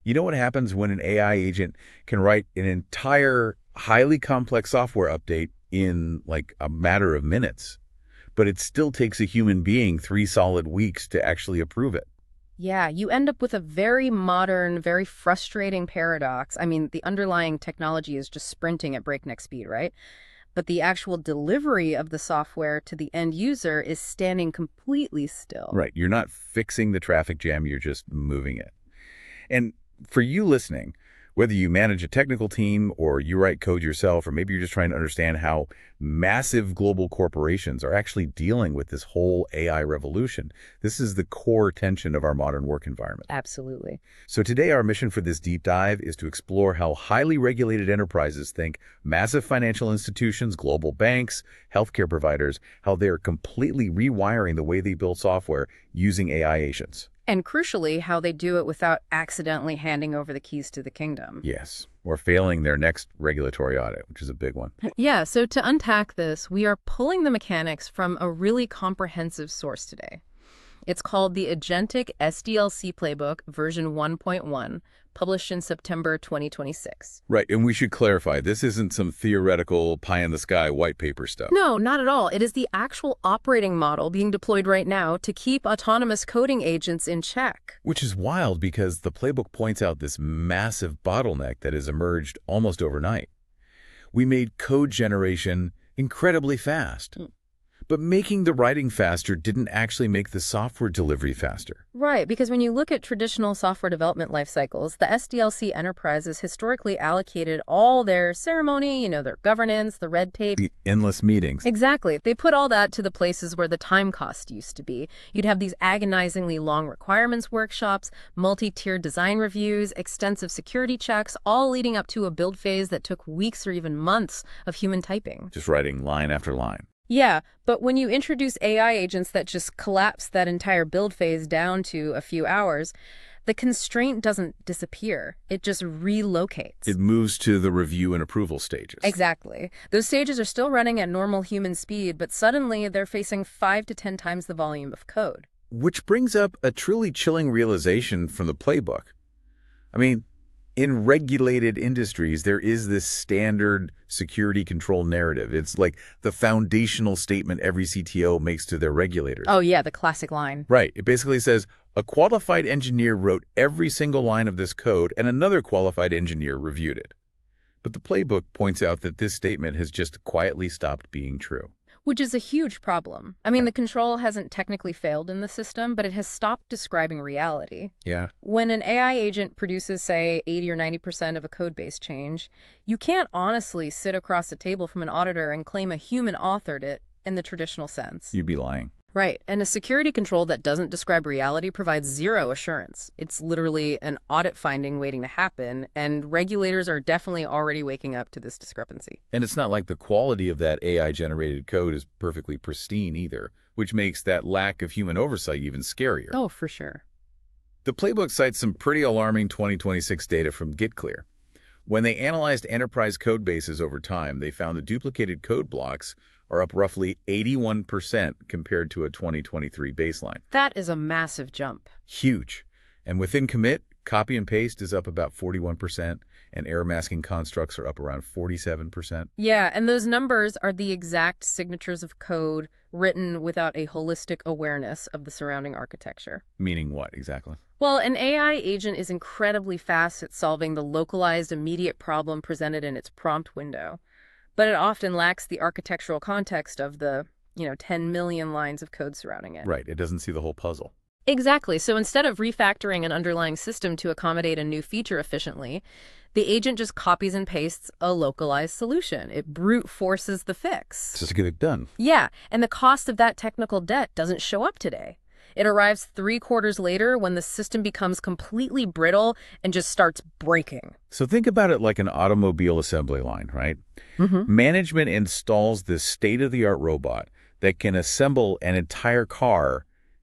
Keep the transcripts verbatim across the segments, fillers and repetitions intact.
You know what happens when an A I agent can write an entire highly complex software update in like a matter of minutes, but it still takes a human being three solid weeks to actually approve it? Yeah, you end up with a very modern, very frustrating paradox. I mean, the underlying technology is just sprinting at breakneck speed, right? But the actual delivery of the software to the end user is standing completely still. Right. You're not fixing the traffic jam, you're just moving it. And for you listening, whether you manage a technical team or you write code yourself, or maybe you're just trying to understand how massive global corporations are actually dealing with this whole A I revolution, this is the core tension of our modern work environment. Absolutely. So today our mission for this deep dive is to explore how highly regulated enterprises think massive financial institutions, global banks, healthcare providers, how they're completely rewiring the way they build software using A I agents. And crucially, how they do it without accidentally handing over the keys to the kingdom. Yes, or failing their next regulatory audit, which is a big one. Yeah, so to unpack this, we are pulling the mechanics from a really comprehensive source today. It's called the Agentic S D L C Playbook version one point one, published in September twenty twenty-six. Right, and we should clarify, this isn't some theoretical pie-in-the-sky white paper stuff. No, not at all. It is the actual operating model being deployed right now to keep autonomous coding agents in check. Which is wild because the playbook points out this massive bottleneck that has emerged almost overnight. We made code generation incredibly fast. Mm. But making the writing faster didn't actually make the software delivery faster. Right, because when you look at traditional software development life cycles, the S D L C enterprises historically allocated all their ceremony, you know, their governance, the red tape. The endless meetings. Exactly. They put all that to the places where the time cost used to be. You'd have these agonizingly long requirements workshops, multi-tiered design reviews, extensive security checks, all leading up to a build phase that took weeks or even months of human typing. Just writing line after line. Yeah, but when you introduce A I agents that just collapse that entire build phase down to a few hours, the constraint doesn't disappear. It just relocates. It moves to the review and approval stages. Exactly. Those stages are still running at normal human speed, but suddenly they're facing five to ten times the volume of code. Which brings up a truly chilling realization from the playbook. I mean, in regulated industries, there is this standard security control narrative. It's like the foundational statement every C T O makes to their regulators. Oh, yeah, the classic line. Right. It basically says, a qualified engineer wrote every single line of this code, and another qualified engineer reviewed it. But the playbook points out that this statement has just quietly stopped being true. Which is a huge problem. I mean, the control hasn't technically failed in the system, but it has stopped describing reality. Yeah. When an A I agent produces, say, eighty or ninety percent of a code-based change, you can't honestly sit across the table from an auditor and claim a human authored it in the traditional sense. You'd be lying. Right. And a security control that doesn't describe reality provides zero assurance. It's literally an audit finding waiting to happen, and regulators are definitely already waking up to this discrepancy. And it's not like the quality of that A I-generated code is perfectly pristine either, which makes that lack of human oversight even scarier. Oh, for sure. The playbook cites some pretty alarming twenty twenty-six data from GitClear. When they analyzed enterprise code bases over time, they found the duplicated code blocks are up roughly eighty-one percent compared to a twenty twenty-three baseline. That is a massive jump. Huge. And within commit, copy and paste is up about forty-one percent, and error masking constructs are up around forty-seven percent. Yeah, and those numbers are the exact signatures of code written without a holistic awareness of the surrounding architecture. Meaning what, exactly? Well, an A I agent is incredibly fast at solving the localized, immediate problem presented in its prompt window. But it often lacks the architectural context of the, you know, ten million lines of code surrounding it. Right. It doesn't see the whole puzzle. Exactly. So instead of refactoring an underlying system to accommodate a new feature efficiently, the agent just copies and pastes a localized solution. It brute forces the fix. Just to get it done. Yeah. And the cost of that technical debt doesn't show up today. It arrives three quarters later when the system becomes completely brittle and just starts breaking. So think about it like an automobile assembly line, right? Mm-hmm. Management installs this state-of-the-art robot that can assemble an entire car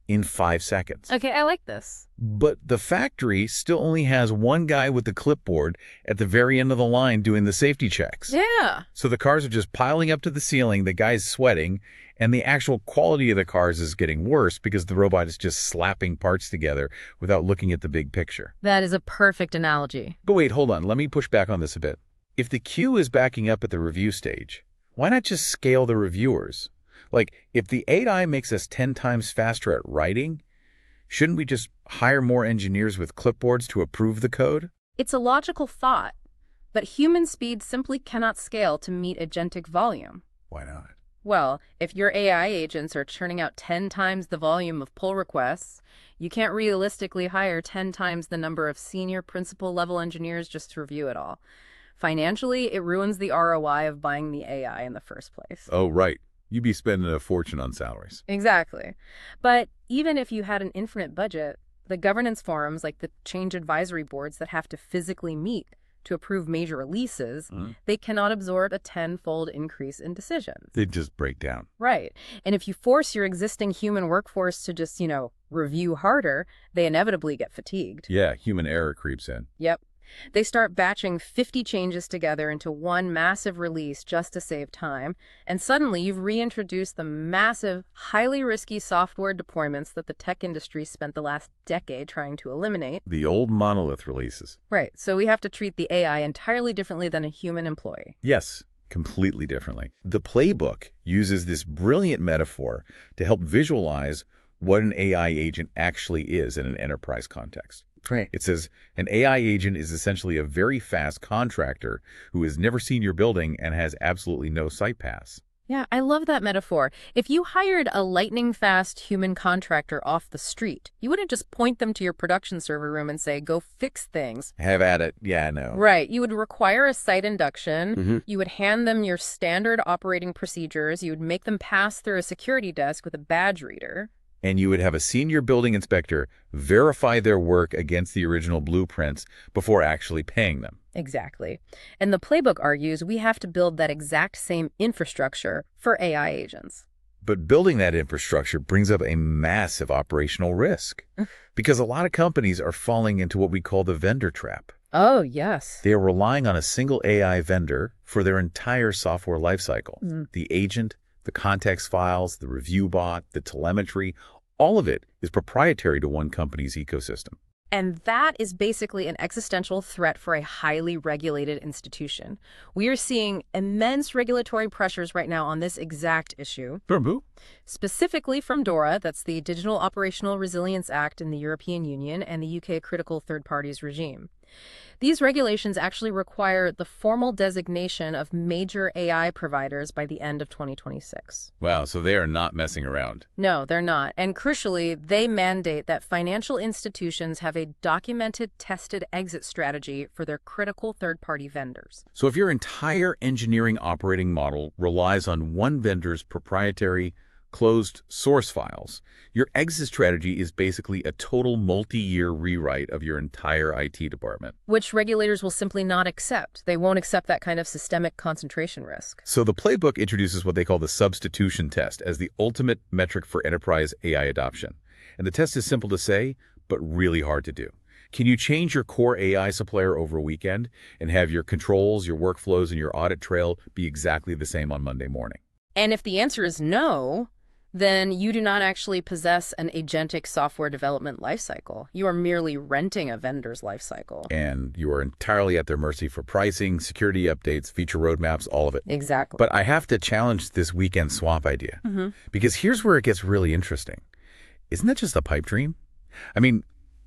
in five seconds. Okay, I like this. But the factory still only has one guy with the clipboard at the very end of the line doing the safety checks. Yeah. So the cars are just piling up to the ceiling, the guy's sweating, and the actual quality of the cars is getting worse because the robot is just slapping parts together without looking at the big picture. That is a perfect analogy. But wait, hold on. Let me push back on this a bit. If the queue is backing up at the review stage, why not just scale the reviewers? Like, if the A I makes us ten times faster at writing, shouldn't we just hire more engineers with clipboards to approve the code? It's a logical thought, but human speed simply cannot scale to meet agentic volume. Why not? Well, if your A I agents are churning out ten times the volume of pull requests, you can't realistically hire ten times the number of senior principal-level engineers just to review it all. Financially, it ruins the R O I of buying the A I in the first place. Oh, right. You'd be spending a fortune on salaries. Exactly. But even if you had an infinite budget, the governance forums like the change advisory boards that have to physically meet to approve major releases, Mm-hmm. they cannot absorb a tenfold increase in decisions. They'd just break down. Right. And if you force your existing human workforce to just, you know, review harder, they inevitably get fatigued. Yeah, human error creeps in. Yep. They start batching fifty changes together into one massive release just to save time, and suddenly you've reintroduced the massive, highly risky software deployments that the tech industry spent the last decade trying to eliminate. The old monolith releases. Right, so we have to treat the A I entirely differently than a human employee. Yes, completely differently. The playbook uses this brilliant metaphor to help visualize what an A I agent actually is in an enterprise context. Right. It says an A I agent is essentially a very fast contractor who has never seen your building and has absolutely no site pass. Yeah, I love that metaphor. If you hired a lightning-fast human contractor off the street, you wouldn't just point them to your production server room and say, go fix things. Have at it. Yeah, I know. Right. You would require a site induction. Mm-hmm. You would hand them your standard operating procedures. You would make them pass through a security desk with a badge reader. And you would have a senior building inspector verify their work against the original blueprints before actually paying them. Exactly. And the playbook argues we have to build that exact same infrastructure for A I agents. But building that infrastructure brings up a massive operational risk because a lot of companies are falling into what we call the vendor trap. Oh, yes. They are relying on a single A I vendor for their entire software lifecycle. Mm. The agent, the context files, the review bot, the telemetry, all of it is proprietary to one company's ecosystem. And that is basically an existential threat for a highly regulated institution. We are seeing immense regulatory pressures right now on this exact issue. From who? Specifically from DORA, that's the Digital Operational Resilience Act in the European Union and the U K Critical Third Parties regime. These regulations actually require the formal designation of major A I providers by the end of twenty twenty-six. Wow, so they are not messing around. No, they're not. And crucially, they mandate that financial institutions have a documented, tested exit strategy for their critical third-party vendors. So if your entire engineering operating model relies on one vendor's proprietary closed source files, your exit strategy is basically a total multi-year rewrite of your entire I T department. Which regulators will simply not accept. They won't accept that kind of systemic concentration risk. So the playbook introduces what they call the substitution test as the ultimate metric for enterprise A I adoption. And the test is simple to say, but really hard to do. Can you change your core A I supplier over a weekend and have your controls, your workflows, and your audit trail be exactly the same on Monday morning? And if the answer is no, then you do not actually possess an agentic software development lifecycle. You are merely renting a vendor's lifecycle. And you are entirely at their mercy for pricing, security updates, feature roadmaps, all of it. Exactly. But I have to challenge this weekend swap idea. Mm-hmm. Because here's where it gets really interesting. Isn't that just a pipe dream? I mean,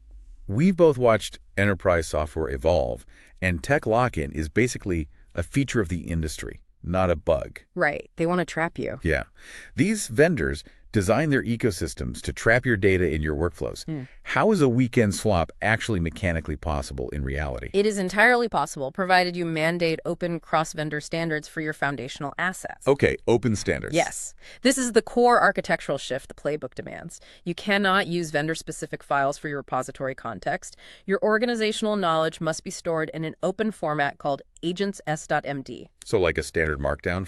we've both watched enterprise software evolve, and tech lock-in is basically a feature of the industry, not a bug. Right. They want to trap you. Yeah. These vendors design their ecosystems to trap your data in your workflows. Mm. How is a weekend swap actually mechanically possible in reality? It is entirely possible, provided you mandate open cross-vendor standards for your foundational assets. Okay, open standards. Yes. This is the core architectural shift the playbook demands. You cannot use vendor-specific files for your repository context. Your organizational knowledge must be stored in an open format called agents s dot m d. So like a standard markdown file?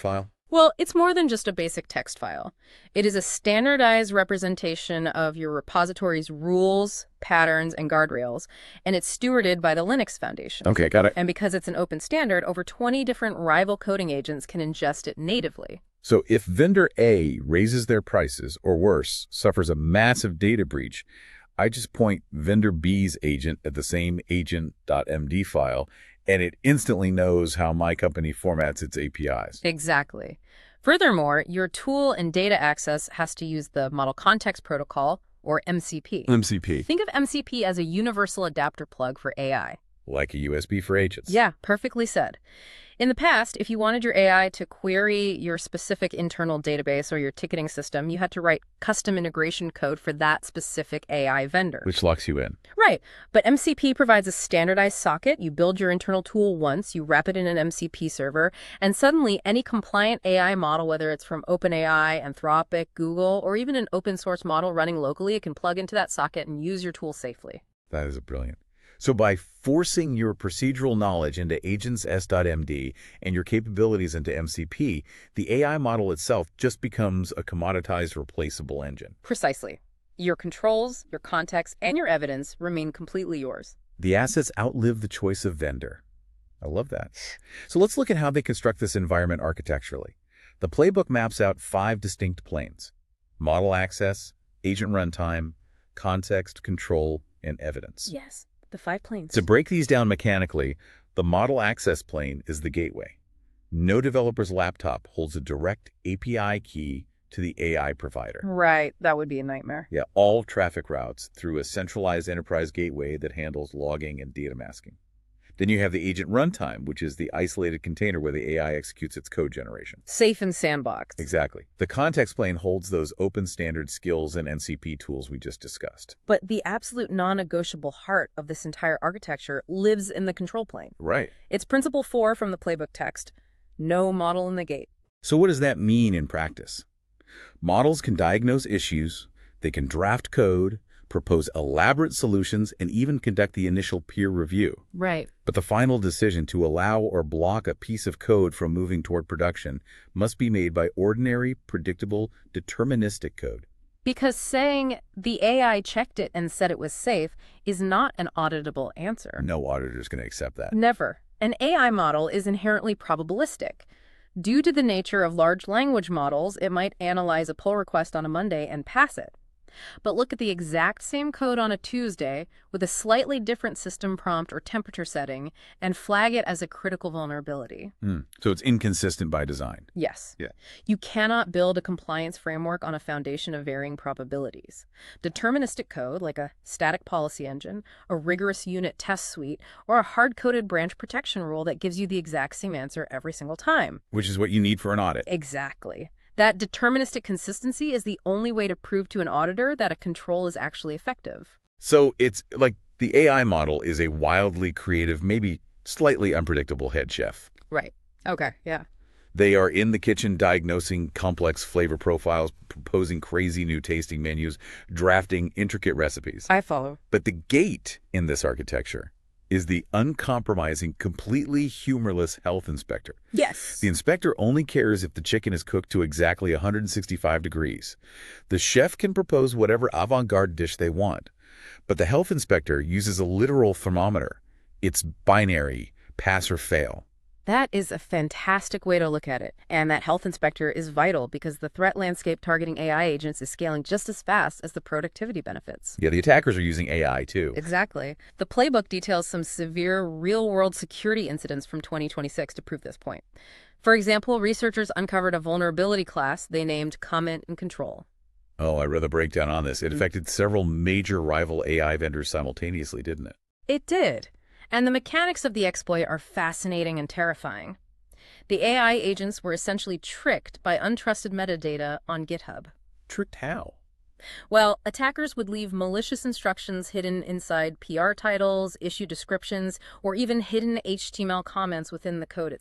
Well, it's more than just a basic text file. It is a standardized representation of your repository's rules, patterns, and guardrails, and it's stewarded by the Linux Foundation. Okay, got it. And because it's an open standard, over twenty different rival coding agents can ingest it natively. So if vendor A raises their prices, or worse, suffers a massive data breach, I just point vendor B's agent at the same agent.md file, and it instantly knows how my company formats its A P Is. Exactly. Furthermore, your tool and data access has to use the Model Context Protocol, or M C P. M C P. Think of M C P as a universal adapter plug for A I. Like a U S B for agents. Yeah, perfectly said. In the past, if you wanted your A I to query your specific internal database or your ticketing system, you had to write custom integration code for that specific A I vendor. Which locks you in. Right. But M C P provides a standardized socket. You build your internal tool once, you wrap it in an M C P server, and suddenly any compliant A I model, whether it's from OpenAI, Anthropic, Google, or even an open source model running locally, it can plug into that socket and use your tool safely. That is brilliant. So by forcing your procedural knowledge into agents.s.md and your capabilities into M C P, the A I model itself just becomes a commoditized, replaceable engine. Precisely. Your controls, your context, and your evidence remain completely yours. The assets outlive the choice of vendor. I love that. So let's look at how they construct this environment architecturally. The playbook maps out five distinct planes: model access, agent runtime, context, control, and evidence. Yes. The five planes. To break these down mechanically, the model access plane is the gateway. No developer's laptop holds a direct A P I key to the A I provider. Right. That would be a nightmare. Yeah, all traffic routes through a centralized enterprise gateway that handles logging and data masking. Then you have the agent runtime, which is the isolated container where the A I executes its code generation. Safe and sandbox. Exactly. The context plane holds those open standard skills and M C P tools we just discussed. But the absolute non-negotiable heart of this entire architecture lives in the control plane. Right. It's principle four from the playbook text: no model in the gate. So what does that mean in practice? Models can diagnose issues, they can draft code, propose elaborate solutions, and even conduct the initial peer review. Right. But the final decision to allow or block a piece of code from moving toward production must be made by ordinary, predictable, deterministic code. Because saying the A I checked it and said it was safe is not an auditable answer. No auditor is going to accept that. Never. An A I model is inherently probabilistic. Due to the nature of large language models, it might analyze a pull request on a Monday and pass it. But look at the exact same code on a Tuesday with a slightly different system prompt or temperature setting and flag it as a critical vulnerability. Hmm. So it's inconsistent by design. Yes. Yeah. You cannot build a compliance framework on a foundation of varying probabilities. Deterministic code, like a static policy engine, a rigorous unit test suite, or a hard-coded branch protection rule that gives you the exact same answer every single time. Which is what you need for an audit. Exactly. That deterministic consistency is the only way to prove to an auditor that a control is actually effective. So it's like the A I model is a wildly creative, maybe slightly unpredictable head chef. Right. Okay, yeah. They are in the kitchen diagnosing complex flavor profiles, proposing crazy new tasting menus, drafting intricate recipes. I follow. But the gate in this architecture is the uncompromising, completely humorless health inspector. Yes. The inspector only cares if the chicken is cooked to exactly one hundred sixty-five degrees. The chef can propose whatever avant-garde dish they want, but the health inspector uses a literal thermometer. It's binary, pass or fail. That is a fantastic way to look at it. And that health inspector is vital because the threat landscape targeting A I agents is scaling just as fast as the productivity benefits. Yeah, the attackers are using A I too. Exactly. The playbook details some severe real-world security incidents from twenty twenty-six to prove this point. For example, researchers uncovered a vulnerability class they named Comment and Control. Oh, I read the breakdown on this. It Mm. affected several major rival A I vendors simultaneously, didn't it? It did. And the mechanics of the exploit are fascinating and terrifying. The A I agents were essentially tricked by untrusted metadata on GitHub. Tricked how? Well, attackers would leave malicious instructions hidden inside P R titles, issue descriptions, or even hidden H T M L comments within the code itself.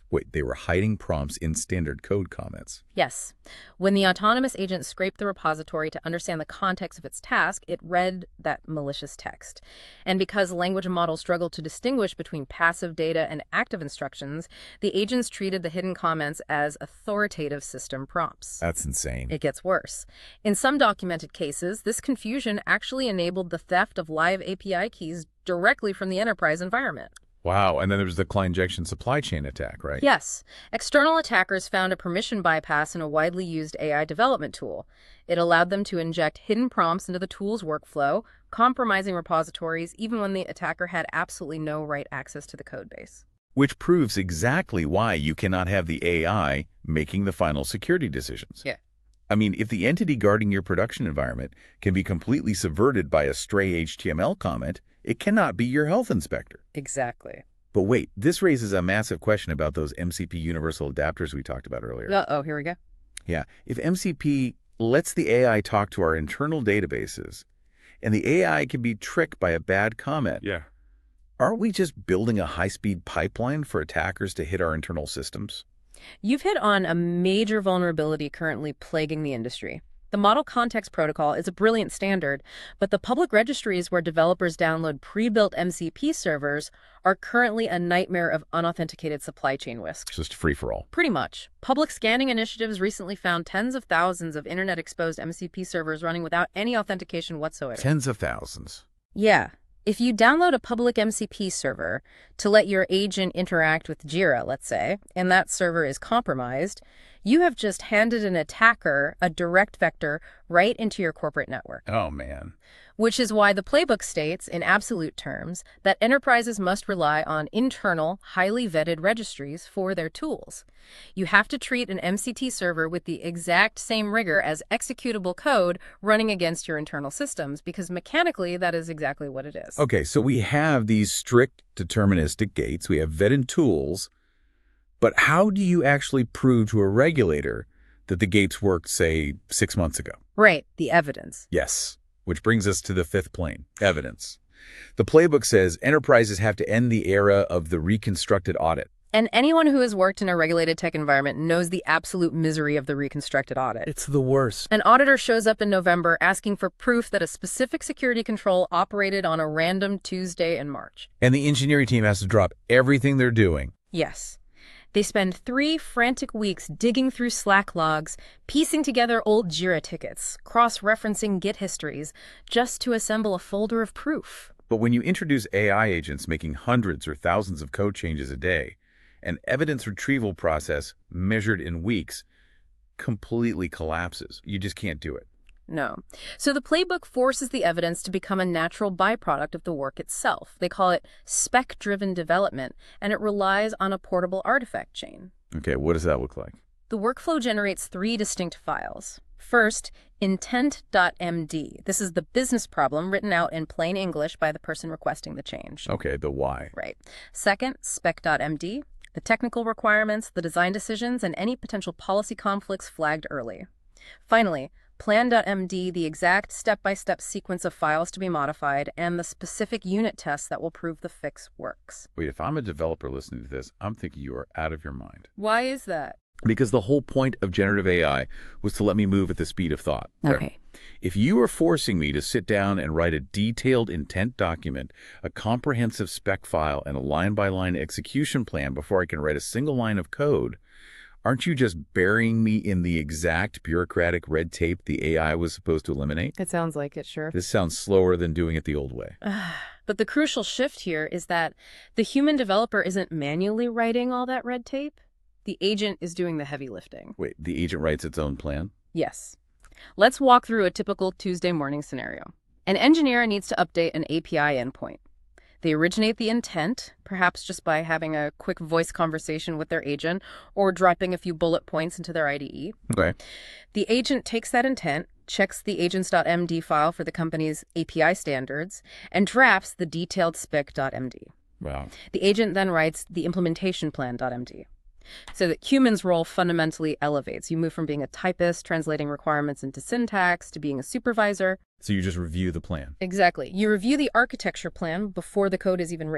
Wait, they were hiding prompts in standard code comments. Yes. When the autonomous agent scraped the repository to understand the context of its task, it read that malicious text. And because language models struggle to distinguish between passive data and active instructions, the agents treated the hidden comments as authoritative system prompts. That's insane. It gets worse. In some documented cases, this confusion actually enabled the theft of live A P I keys directly from the enterprise environment. Wow, and then there was the client injection supply chain attack, right? Yes. External attackers found a permission bypass in a widely used A I development tool. It allowed them to inject hidden prompts into the tool's workflow, compromising repositories even when the attacker had absolutely no right access to the codebase. Which proves exactly why you cannot have the A I making the final security decisions. Yeah. I mean, if the entity guarding your production environment can be completely subverted by a stray H T M L comment, it cannot be your health inspector. Exactly. But wait, this raises a massive question about those M C P universal adapters we talked about earlier. Uh-oh, here we go. Yeah, if M C P lets the A I talk to our internal databases, and the A I can be tricked by a bad comment, Yeah. aren't we just building a high-speed pipeline for attackers to hit our internal systems? You've hit on a major vulnerability currently plaguing the industry. The Model Context Protocol is a brilliant standard, but the public registries where developers download pre-built M C P servers are currently a nightmare of unauthenticated supply chain risks. Just free-for-all. Pretty much. Public scanning initiatives recently found tens of thousands of internet-exposed M C P servers running without any authentication whatsoever. Tens of thousands. Yeah. If you download a public M C P server to let your agent interact with Jira, let's say, and that server is compromised, you have just handed an attacker a direct vector right into your corporate network. Oh, man. Which is why the playbook states, in absolute terms, that enterprises must rely on internal, highly vetted registries for their tools. You have to treat an M C T server with the exact same rigor as executable code running against your internal systems, because mechanically that is exactly what it is. Okay, so we have these strict deterministic gates. We have vetted tools. But how do you actually prove to a regulator that the gates worked, say, six months ago? Right, the evidence. Yes, which brings us to the fifth plane, evidence. The playbook says enterprises have to end the era of the reconstructed audit. And anyone who has worked in a regulated tech environment knows the absolute misery of the reconstructed audit. It's the worst. An auditor shows up in November asking for proof that a specific security control operated on a random Tuesday in March. And the engineering team has to drop everything they're doing. Yes. They spend three frantic weeks digging through Slack logs, piecing together old Jira tickets, cross-referencing Git histories, just to assemble a folder of proof. But when you introduce A I agents making hundreds or thousands of code changes a day, an evidence retrieval process measured in weeks completely collapses. You just can't do it. No. So the playbook forces the evidence to become a natural byproduct of the work itself. They call it spec-driven development, and it relies on a portable artifact chain. Okay, what does that look like? The workflow generates three distinct files. First, intent dot M D. This is the business problem written out in plain English by the person requesting the change. Okay, the why. Right. Second, spec dot M D. The technical requirements, the design decisions, and any potential policy conflicts flagged early. Finally, plan dot M D, the exact step-by-step sequence of files to be modified, and the specific unit tests that will prove the fix works. Wait, if I'm a developer listening to this, I'm thinking you are out of your mind. Why is that? Because the whole point of generative A I was to let me move at the speed of thought. Okay. If you are forcing me to sit down and write a detailed intent document, a comprehensive spec file, and a line-by-line execution plan before I can write a single line of code, aren't you just burying me in the exact bureaucratic red tape the A I was supposed to eliminate? It sounds like it, sure. This sounds slower than doing it the old way. But the crucial shift here is that the human developer isn't manually writing all that red tape. The agent is doing the heavy lifting. Wait, the agent writes its own plan? Yes. Let's walk through a typical Tuesday morning scenario. An engineer needs to update an A P I endpoint. They originate the intent, perhaps just by having a quick voice conversation with their agent or dropping a few bullet points into their I D E. Okay. The agent takes that intent, checks the agents dot M D file for the company's A P I standards, and drafts the detailed spec dot M D. Wow. The agent then writes the implementation plan dot M D. So that humans' role fundamentally elevates. You move from being a typist, translating requirements into syntax, to being a supervisor. So you just review the plan. Exactly. You review the architecture plan before the code is even written.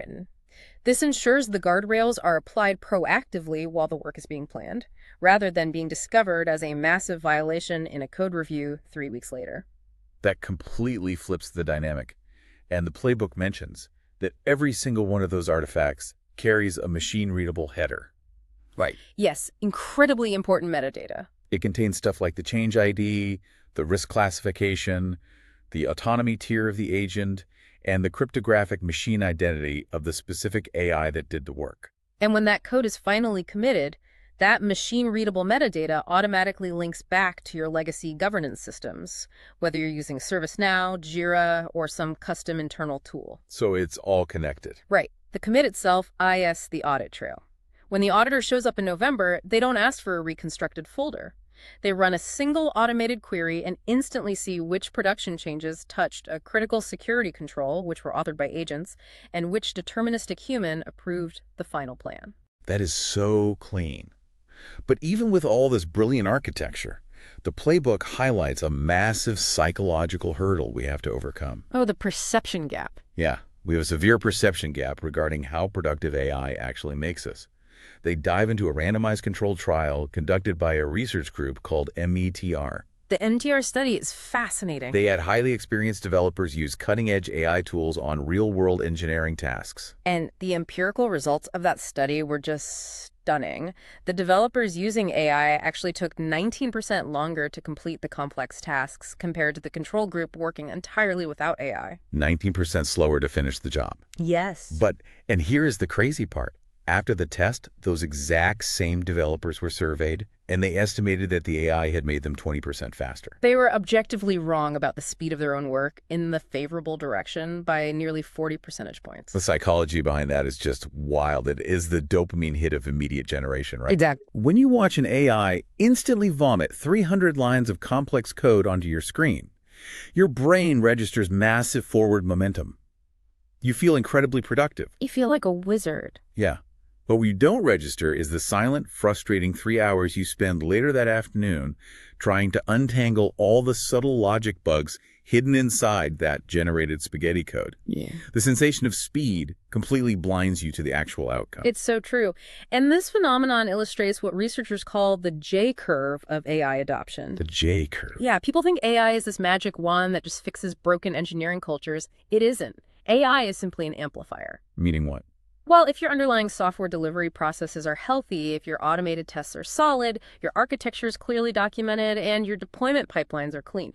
This ensures the guardrails are applied proactively while the work is being planned, rather than being discovered as a massive violation in a code review three weeks later. That completely flips the dynamic. And the playbook mentions that every single one of those artifacts carries a machine-readable header. Right. Yes, incredibly important metadata. It contains stuff like the change I D, the risk classification, the autonomy tier of the agent, and the cryptographic machine identity of the specific A I that did the work. And when that code is finally committed, that machine-readable metadata automatically links back to your legacy governance systems, whether you're using ServiceNow, Jira, or some custom internal tool. So it's all connected. Right. The commit itself I S the audit trail. When the auditor shows up in November, they don't ask for a reconstructed folder. They run a single automated query and instantly see which production changes touched a critical security control, which were authored by agents, and which deterministic human approved the final plan. That is so clean. But even with all this brilliant architecture, the playbook highlights a massive psychological hurdle we have to overcome. Oh, the perception gap. Yeah, we have a severe perception gap regarding how productive A I actually makes us. They dive into a randomized controlled trial conducted by a research group called M E T R. The M T R study is fascinating. They had highly experienced developers use cutting-edge A I tools on real-world engineering tasks. And the empirical results of that study were just stunning. The developers using A I actually took nineteen percent longer to complete the complex tasks compared to the control group working entirely without A I. nineteen percent slower to finish the job. Yes. But, and here is the crazy part. After the test, those exact same developers were surveyed, and they estimated that the A I had made them twenty percent faster. They were objectively wrong about the speed of their own work in the favorable direction by nearly forty percentage points. The psychology behind that is just wild. It is the dopamine hit of immediate generation, right? Exactly. When you watch an A I instantly vomit three hundred lines of complex code onto your screen, your brain registers massive forward momentum. You feel incredibly productive. You feel like a wizard. Yeah. But what you don't register is the silent, frustrating three hours you spend later that afternoon trying to untangle all the subtle logic bugs hidden inside that generated spaghetti code. Yeah. The sensation of speed completely blinds you to the actual outcome. It's so true. And this phenomenon illustrates what researchers call the J-curve of A I adoption. The J-curve. Yeah, people think A I is this magic wand that just fixes broken engineering cultures. It isn't. A I is simply an amplifier. Meaning what? Well, if your underlying software delivery processes are healthy, if your automated tests are solid, your architecture is clearly documented, and your deployment pipelines are clean,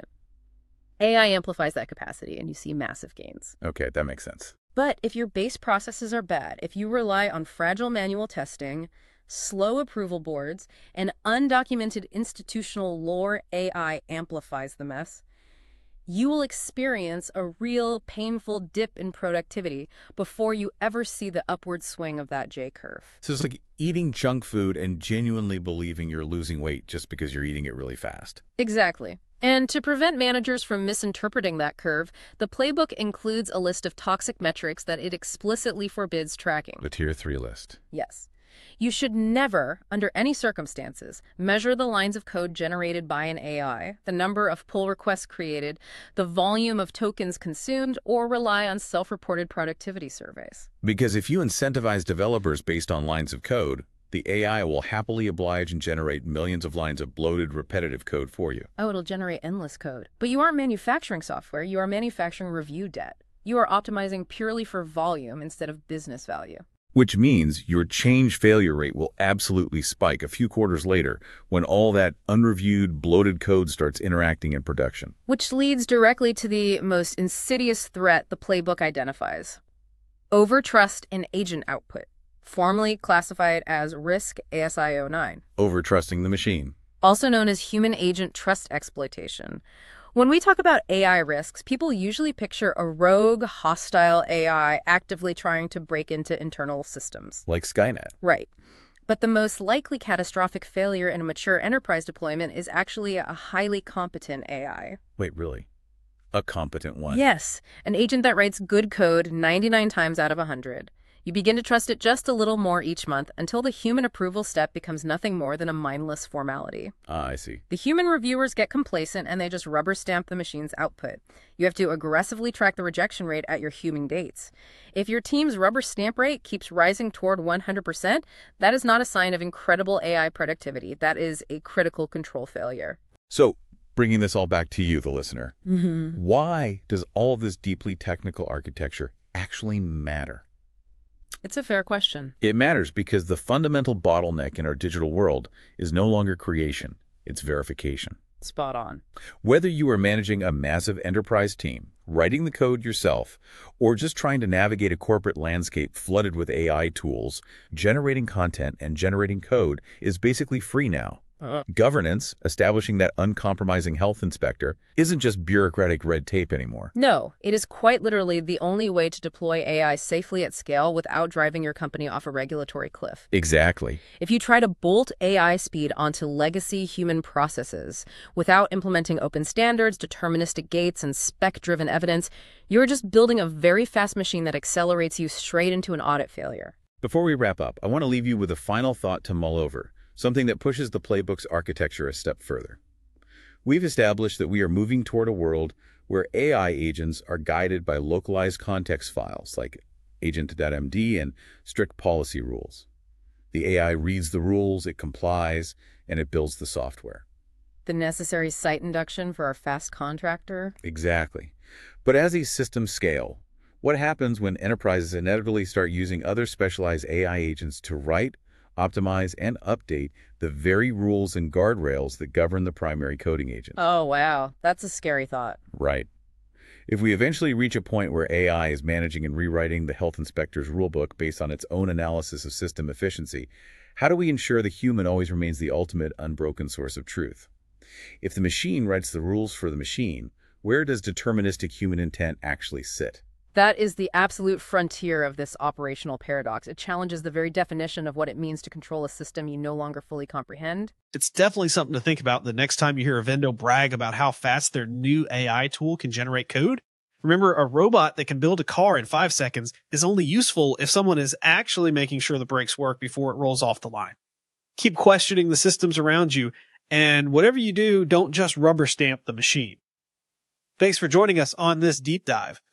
A I amplifies that capacity, and you see massive gains. Okay, that makes sense. But if your base processes are bad, if you rely on fragile manual testing, slow approval boards, and undocumented institutional lore, A I amplifies the mess. You will experience a real painful dip in productivity before you ever see the upward swing of that J-curve. So it's like eating junk food and genuinely believing you're losing weight just because you're eating it really fast. Exactly. And to prevent managers from misinterpreting that curve, the playbook includes a list of toxic metrics that it explicitly forbids tracking. The tier three list. Yes. You should never, under any circumstances, measure the lines of code generated by an A I, the number of pull requests created, the volume of tokens consumed, or rely on self-reported productivity surveys. Because if you incentivize developers based on lines of code, the A I will happily oblige and generate millions of lines of bloated, repetitive code for you. Oh, it'll generate endless code. But you aren't manufacturing software, you are manufacturing review debt. You are optimizing purely for volume instead of business value. Which means your change failure rate will absolutely spike a few quarters later when all that unreviewed, bloated code starts interacting in production. Which leads directly to the most insidious threat the playbook identifies. Overtrust in agent output, formally classified as RISC A S I zero nine. Overtrusting the machine. Also known as human agent trust exploitation. When we talk about A I risks, people usually picture a rogue, hostile A I actively trying to break into internal systems. Like Skynet. Right. But the most likely catastrophic failure in a mature enterprise deployment is actually a highly competent A I. Wait, really? A competent one? Yes, an agent that writes good code ninety-nine times out of one hundred. You begin to trust it just a little more each month until the human approval step becomes nothing more than a mindless formality. Ah, I see. The human reviewers get complacent and they just rubber stamp the machine's output. You have to aggressively track the rejection rate at your human gates. If your team's rubber stamp rate keeps rising toward one hundred percent, that is not a sign of incredible A I productivity. That is a critical control failure. So, bringing this all back to you, the listener, Mm-hmm. why does all of this deeply technical architecture actually matter? It's a fair question. It matters because the fundamental bottleneck in our digital world is no longer creation, it's verification. Spot on. Whether you are managing a massive enterprise team, writing the code yourself, or just trying to navigate a corporate landscape flooded with A I tools, generating content and generating code is basically free now. Uh, Governance, establishing that uncompromising health inspector, isn't just bureaucratic red tape anymore. no, it is quite literally the only way to deploy A I safely at scale without driving your company off a regulatory cliff. Exactly. If you try to bolt A I speed onto legacy human processes without implementing open standards, deterministic gates, and spec-driven evidence, you're just building a very fast machine that accelerates you straight into an audit failure. Before we wrap up, I want to leave you with a final thought to mull over, something that pushes the playbook's architecture a step further. We've established that we are moving toward a world where A I agents are guided by localized context files like agent dot M D and strict policy rules. The A I reads the rules, it complies, and it builds the software. The necessary site induction for our fast contractor? Exactly. But as these systems scale, what happens when enterprises inevitably start using other specialized A I agents to write, optimize, and update the very rules and guardrails that govern the primary coding agent? Oh, wow. That's a scary thought. Right. If we eventually reach a point where A I is managing and rewriting the health inspector's rulebook based on its own analysis of system efficiency, how do we ensure the human always remains the ultimate unbroken source of truth? If the machine writes the rules for the machine, where does deterministic human intent actually sit? That is the absolute frontier of this operational paradox. It challenges the very definition of what it means to control a system you no longer fully comprehend. It's definitely something to think about the next time you hear a vendor brag about how fast their new A I tool can generate code. Remember, a robot that can build a car in five seconds is only useful if someone is actually making sure the brakes work before it rolls off the line. Keep questioning the systems around you, and whatever you do, don't just rubber stamp the machine. Thanks for joining us on this deep dive.